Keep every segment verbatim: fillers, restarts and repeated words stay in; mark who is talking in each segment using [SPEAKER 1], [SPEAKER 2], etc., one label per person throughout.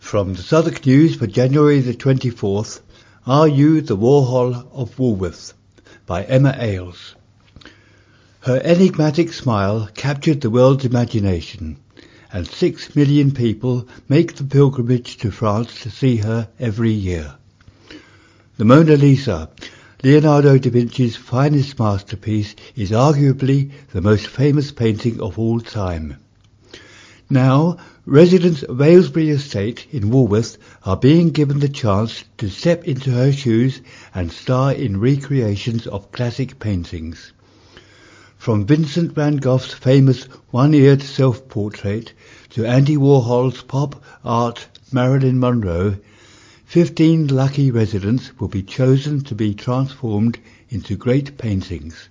[SPEAKER 1] From the Southwark News for January the twenty-fourth, Are You the Warhol of Woolworth? By Emma Ailes. Her enigmatic smile captured the world's imagination, and six million people make the pilgrimage to France to see her every year. The Mona Lisa, Leonardo da Vinci's finest masterpiece, is arguably the most famous painting of all time. Now, residents of Aylesbury Estate in Woolworth are being given the chance to step into her shoes and star in recreations of classic paintings. From Vincent van Gogh's famous one-eared self-portrait to Andy Warhol's pop art Marilyn Monroe, fifteen lucky residents will be chosen to be transformed into great paintings.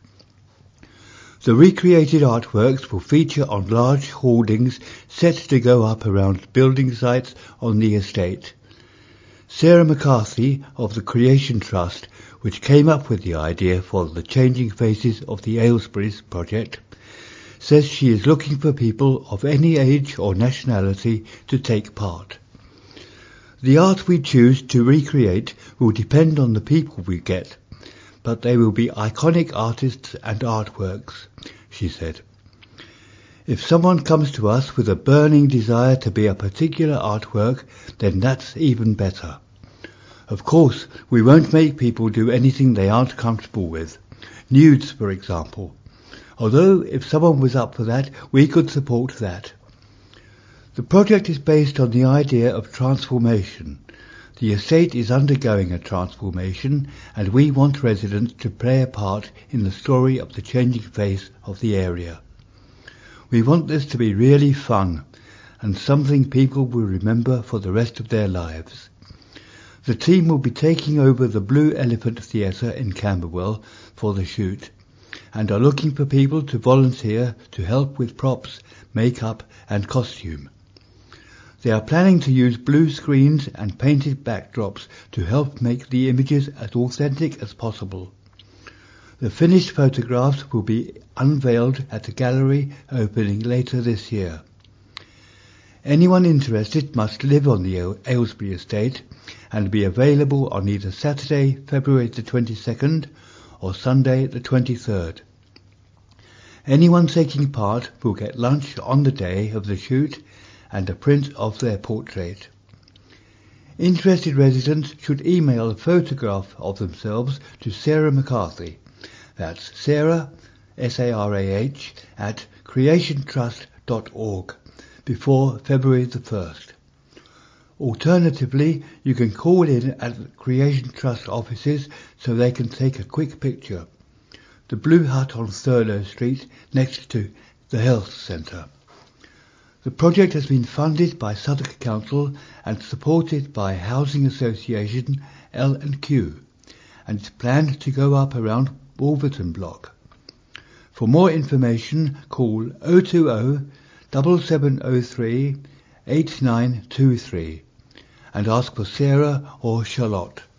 [SPEAKER 1] The recreated artworks will feature on large hoardings set to go up around building sites on the estate. Sarah McCarthy of the Creation Trust, which came up with the idea for the Changing Faces of the Aylesbury's project, says she is looking for people of any age or nationality to take part. The art we choose to recreate will depend on the people we get, but they will be iconic artists and artworks, she said. If someone comes to us with a burning desire to be a particular artwork, then that's even better. Of course, we won't make people do anything they aren't comfortable with. Nudes, for example. Although, if someone was up for that, we could support that. The project is based on the idea of transformation. The estate is undergoing a transformation, and we want residents to play a part in the story of the changing face of the area. We want this to be really fun, and something people will remember for the rest of their lives. The team will be taking over the Blue Elephant Theatre in Camberwell for the shoot, and are looking for people to volunteer to help with props, makeup and costume. They are planning to use blue screens and painted backdrops to help make the images as authentic as possible. The finished photographs will be unveiled at the gallery opening later this year. Anyone interested must live on the Aylesbury estate and be available on either Saturday, February the twenty-second or Sunday the twenty-third. Anyone taking part will get lunch on the day of the shoot and a print of their portrait. Interested residents should email a photograph of themselves to Sarah McCarthy. That's Sarah, S A R A H, at creation trust dot org before February the first. Alternatively, you can call in at the Creation Trust offices so they can take a quick picture. The Blue Hut on Thurlow Street next to the Health Centre. The project has been funded by Southwark Council and supported by Housing Association L and Q, and is planned to go up around Wolverton Block. For more information, call oh two oh, seven seven oh three, eight nine two three and ask for Sarah or Charlotte.